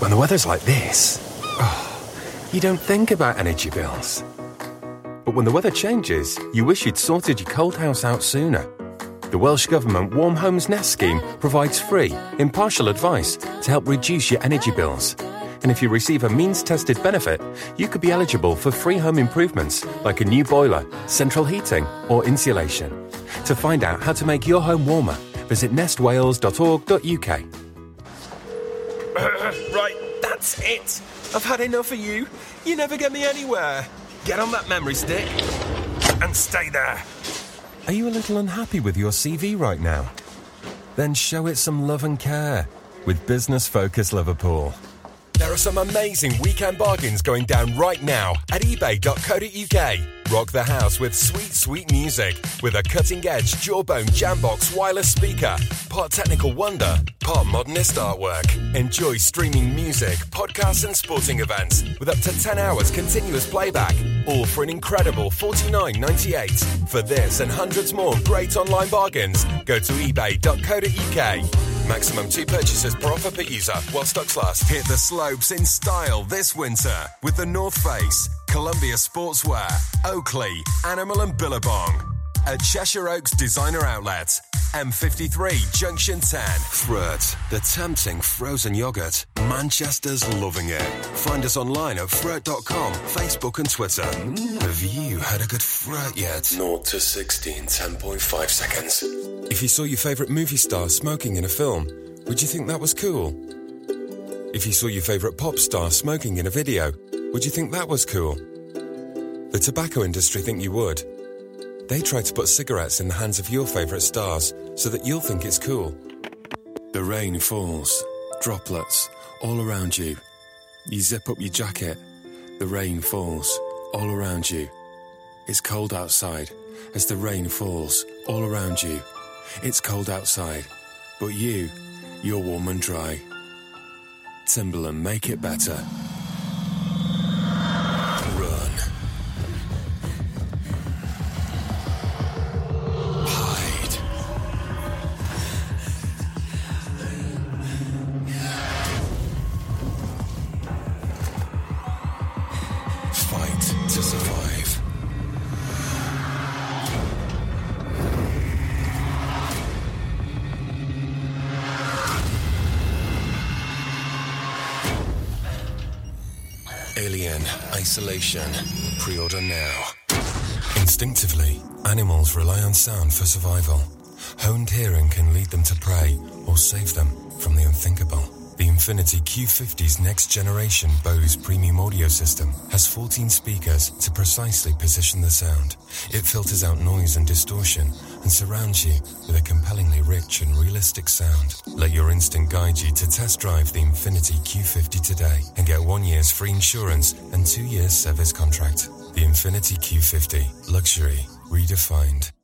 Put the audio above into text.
When the weather's like this, you don't think about energy bills. But when the weather changes, you wish you'd sorted your cold house out sooner. The Welsh Government Warm Homes Nest Scheme provides free, impartial advice to help reduce your energy bills. And if you receive a means-tested benefit, you could be eligible for free home improvements like a new boiler, central heating or insulation. To find out how to make your home warmer, visit nestwales.org.uk. Right, that's it. I've had enough of you. You never get me anywhere. Get on that memory stick and stay there. Are you a little unhappy with your CV right now? Then show it some love and care with Business Focus Liverpool. There are some amazing weekend bargains going down right now at ebay.co.uk. Rock the house with sweet, sweet music with a cutting-edge Jawbone Jambox wireless speaker. Part technical wonder, part modernist artwork. Enjoy streaming music, podcasts and sporting events with up to 10 hours continuous playback. All for an incredible $49.98. For this and hundreds more great online bargains, go to ebay.co.uk. Maximum 2 purchases per offer per user while stocks last. Hit the slopes in style this winter with the North Face, Columbia Sportswear, Oakley, Animal and Billabong. At Cheshire Oaks Designer Outlet, M53 Junction 10. Fruit, the tempting frozen yoghurt. Manchester's loving it. Find us online at fruit.com, Facebook and Twitter. Have you had a good fruit yet? 0 to 60 in 10.5 seconds. If you saw your favourite movie star smoking in a film, would you think that was cool? If you saw your favourite pop star smoking in a video, would you think that was cool? The tobacco industry think you would. They try to put cigarettes in the hands of your favourite stars so that you'll think it's cool. The rain falls, droplets, all around you. You zip up your jacket. The rain falls, all around you. It's cold outside as the rain falls, all around you. It's cold outside, but you're warm and dry. Timberland, make it better. Run. Hide. Fight to survive. Alien Isolation. Pre-order now. Instinctively, animals rely on sound for survival. Honed hearing can lead them to prey or save them from the unthinkable. The Infinity Q50's next-generation Bose premium audio system has 14 speakers to precisely position the sound. It filters out noise and distortion and surrounds you with a compellingly rich and realistic sound. Let your instinct guide you to test drive the Infinity Q50 today and get 1 year's free insurance and 2 years service contract. The Infinity Q50. Luxury redefined.